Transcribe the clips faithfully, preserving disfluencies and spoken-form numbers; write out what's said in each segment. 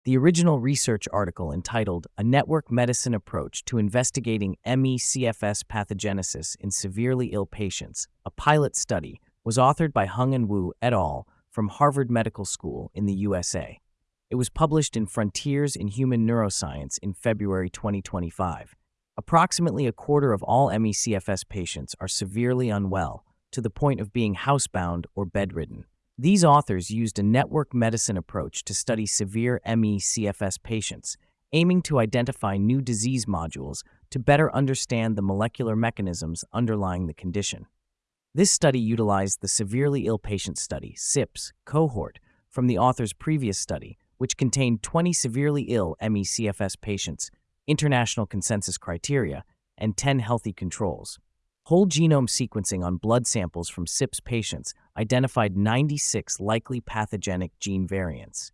The original research article entitled A Network Medicine Approach to Investigating me C F S Pathogenesis in Severely Ill Patients, a pilot study, was authored by Hung and Wu et al. From Harvard Medical School in the U S A. It was published in Frontiers in Human Neuroscience in February twenty twenty-five. Approximately a quarter of all me C F S patients are severely unwell, to the point of being housebound or bedridden. These authors used a network medicine approach to study severe me C F S patients, aiming to identify new disease modules to better understand the molecular mechanisms underlying the condition. This study utilized the Severely Ill Patient Study (S I P S) cohort from the author's previous study, which contained twenty severely ill me C F S patients, international consensus criteria, and ten healthy controls. Whole genome sequencing on blood samples from S I P S patients identified ninety-six likely pathogenic gene variants.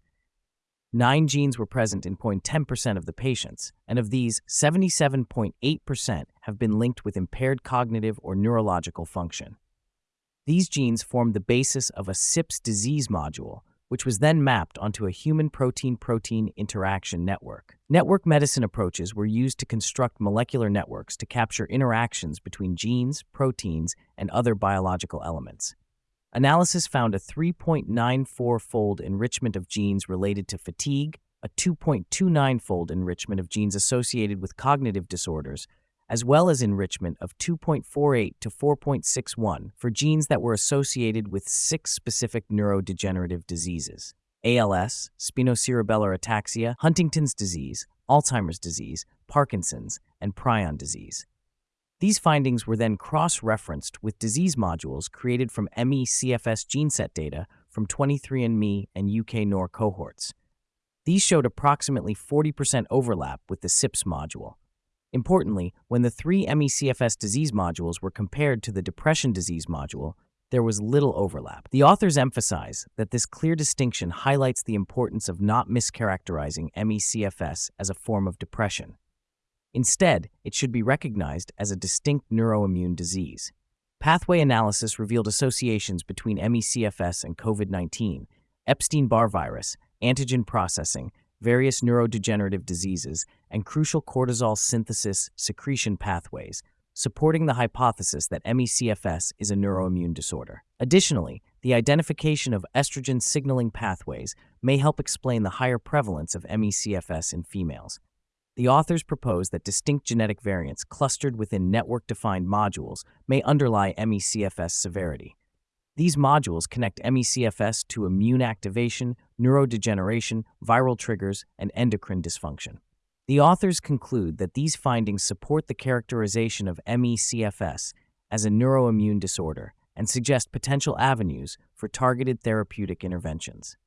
Nine genes were present in zero point one zero percent of the patients, and of these, seventy-seven point eight percent have been linked with impaired cognitive or neurological function. These genes formed the basis of a S I P S disease module, which was then mapped onto a human protein-protein interaction network. Network medicine approaches were used to construct molecular networks to capture interactions between genes, proteins, and other biological elements. Analysis found a three point nine four-fold enrichment of genes related to fatigue, a two point two nine-fold enrichment of genes associated with cognitive disorders, as well as enrichment of two point four eight to four point six one for genes that were associated with six specific neurodegenerative diseases: A L S, spinocerebellar ataxia, Huntington's disease, Alzheimer's disease, Parkinson's, and prion disease. These findings were then cross-referenced with disease modules created from me C F S geneset data from twenty-three and me and U K N O R cohorts. These showed approximately forty percent overlap with the S I P S module. Importantly, when the three me C F S disease modules were compared to the depression disease module, there was little overlap. The authors emphasize that this clear distinction highlights the importance of not mischaracterizing me C F S as a form of depression. Instead, it should be recognized as a distinct neuroimmune disease. Pathway analysis revealed associations between me C F S and COVID nineteen, Epstein-Barr virus, antigen processing, various neurodegenerative diseases, and crucial cortisol synthesis secretion pathways, supporting the hypothesis that me C F S is a neuroimmune disorder. Additionally, the identification of estrogen signaling pathways may help explain the higher prevalence of me C F S in females. The authors propose that distinct genetic variants clustered within network-defined modules may underlie me C F S severity. These modules connect me C F S to immune activation, neurodegeneration, viral triggers, and endocrine dysfunction. The authors conclude that these findings support the characterization of me C F S as a neuroimmune disorder and suggest potential avenues for targeted therapeutic interventions.